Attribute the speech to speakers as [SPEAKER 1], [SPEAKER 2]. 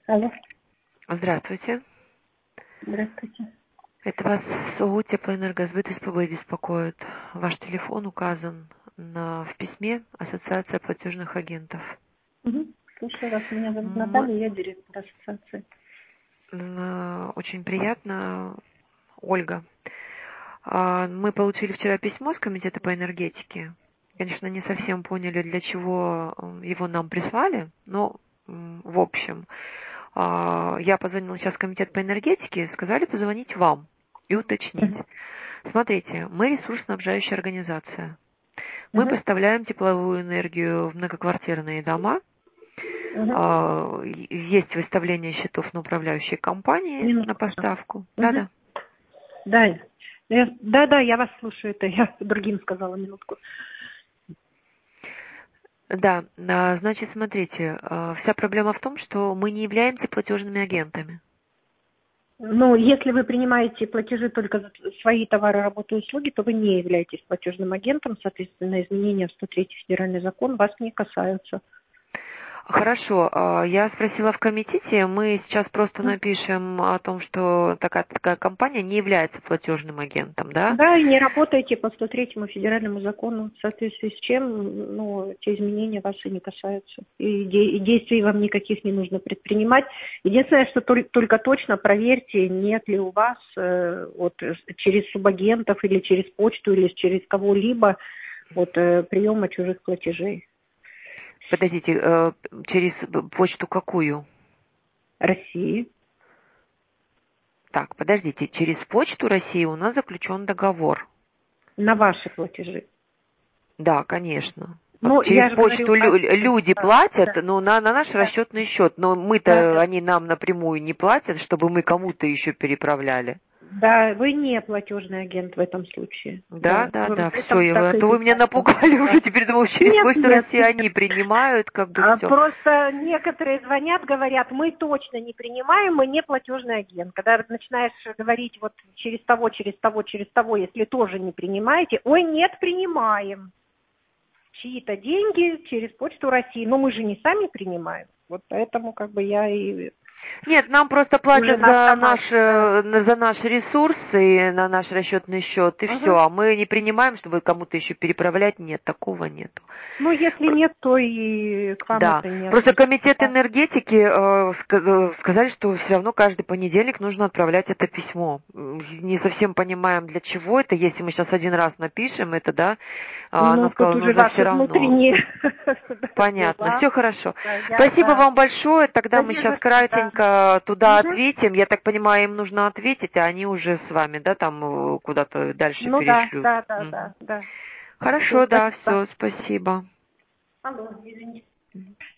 [SPEAKER 1] Алло,
[SPEAKER 2] Здравствуйте.
[SPEAKER 1] здравствуйте.
[SPEAKER 2] Это вас СОУ «Теплоэнергосбыт» СПБ беспокоит. Ваш телефон указан в письме Ассоциация платежных агентов.
[SPEAKER 1] Угу. Слушаю вас. Меня зовут
[SPEAKER 2] Мы,
[SPEAKER 1] Наталья, я директор ассоциации.
[SPEAKER 2] Очень приятно, Ольга. Мы получили вчера письмо с Комитета по энергетике. Конечно, не совсем поняли, для чего его нам прислали, но в общем, я позвонила сейчас в Комитет по энергетике, сказали позвонить вам и уточнить.
[SPEAKER 1] Угу.
[SPEAKER 2] Смотрите, мы ресурсоснабжающая организация. Мы
[SPEAKER 1] Угу.
[SPEAKER 2] поставляем тепловую энергию в многоквартирные дома.
[SPEAKER 1] Угу.
[SPEAKER 2] Есть выставление счетов на управляющие компании на
[SPEAKER 1] Минутку.
[SPEAKER 2] поставку.
[SPEAKER 1] Угу.
[SPEAKER 2] Да-да.
[SPEAKER 1] Да, да, я вас слушаю. Это я другим сказала минутку.
[SPEAKER 2] Да, значит, смотрите, вся проблема в том, что мы не являемся платежными агентами.
[SPEAKER 1] Ну, если вы принимаете платежи только за свои товары, работы и услуги, то вы не являетесь платежным агентом. Соответственно, изменения в 103 федеральный закон вас не касаются.
[SPEAKER 2] Хорошо, я спросила в комитете, мы сейчас просто напишем о том, что такая компания не является платежным агентом, да?
[SPEAKER 1] Да, и не работаете по 103 федеральному закону, в соответствии с чем, ну, те изменения вас и не касаются. И действий вам никаких не нужно предпринимать. Единственное, что только точно проверьте, нет ли у вас через субагентов или через почту, или через кого-либо приема чужих платежей.
[SPEAKER 2] Подождите, через почту какую?
[SPEAKER 1] России.
[SPEAKER 2] Так, подождите, через почту России у нас заключен договор.
[SPEAKER 1] На ваши платежи.
[SPEAKER 2] Да, конечно.
[SPEAKER 1] Ну,
[SPEAKER 2] Через
[SPEAKER 1] я же говорю,
[SPEAKER 2] почту люди
[SPEAKER 1] да,
[SPEAKER 2] платят,
[SPEAKER 1] да,
[SPEAKER 2] но на наш
[SPEAKER 1] да,
[SPEAKER 2] расчетный счет. Но
[SPEAKER 1] да,
[SPEAKER 2] мы-то,
[SPEAKER 1] да.
[SPEAKER 2] они нам напрямую не платят, чтобы мы кому-то еще переправляли.
[SPEAKER 1] Да, вы не платежный агент в этом случае.
[SPEAKER 2] Да,
[SPEAKER 1] Да,
[SPEAKER 2] да,
[SPEAKER 1] в
[SPEAKER 2] да, все,
[SPEAKER 1] этом так и
[SPEAKER 2] то вы меня
[SPEAKER 1] написано.
[SPEAKER 2] напугали
[SPEAKER 1] Да.
[SPEAKER 2] уже, теперь думаю, через
[SPEAKER 1] Нет,
[SPEAKER 2] почту
[SPEAKER 1] нет,
[SPEAKER 2] России
[SPEAKER 1] нет.
[SPEAKER 2] они принимают, как бы все.
[SPEAKER 1] Просто некоторые звонят, говорят, мы точно не принимаем, мы не платежный агент. Когда начинаешь говорить вот через того, если тоже не принимаете, ой, нет, принимаем. Чьи-то деньги через почту России. Но мы же не сами принимаем. Вот поэтому как бы я и
[SPEAKER 2] Нет, нам просто
[SPEAKER 1] уже
[SPEAKER 2] платят
[SPEAKER 1] на автомате. Да.
[SPEAKER 2] за наш ресурс и на наш расчетный счет, и все.
[SPEAKER 1] Мгм.
[SPEAKER 2] А мы не принимаем, чтобы кому-то еще переправлять. Нет, такого нет.
[SPEAKER 1] Ну, если нет, то и к вам
[SPEAKER 2] Да,
[SPEAKER 1] это не
[SPEAKER 2] просто
[SPEAKER 1] относится.
[SPEAKER 2] комитет
[SPEAKER 1] Да.
[SPEAKER 2] энергетики сказали, что все равно каждый понедельник нужно отправлять это письмо. Не совсем понимаем, для чего это. Если мы сейчас один раз напишем это, да, она
[SPEAKER 1] Ну, тут
[SPEAKER 2] сказала,
[SPEAKER 1] уже
[SPEAKER 2] нужно все
[SPEAKER 1] ваши
[SPEAKER 2] равно.
[SPEAKER 1] внутренние
[SPEAKER 2] Понятно,
[SPEAKER 1] дела.
[SPEAKER 2] все хорошо.
[SPEAKER 1] Да,
[SPEAKER 2] Спасибо
[SPEAKER 1] да.
[SPEAKER 2] вам большое. Тогда
[SPEAKER 1] Да
[SPEAKER 2] мы
[SPEAKER 1] не
[SPEAKER 2] сейчас
[SPEAKER 1] за что, да.
[SPEAKER 2] кратенько туда
[SPEAKER 1] Мгм.
[SPEAKER 2] ответим. Я так понимаю, им нужно ответить, а они уже с вами, да, там куда-то дальше
[SPEAKER 1] Ну да,
[SPEAKER 2] перешлют.
[SPEAKER 1] да, да,
[SPEAKER 2] Мгм.
[SPEAKER 1] да, да. Все,
[SPEAKER 2] Хорошо, да,
[SPEAKER 1] спасибо.
[SPEAKER 2] все, спасибо.
[SPEAKER 1] Алло, извините.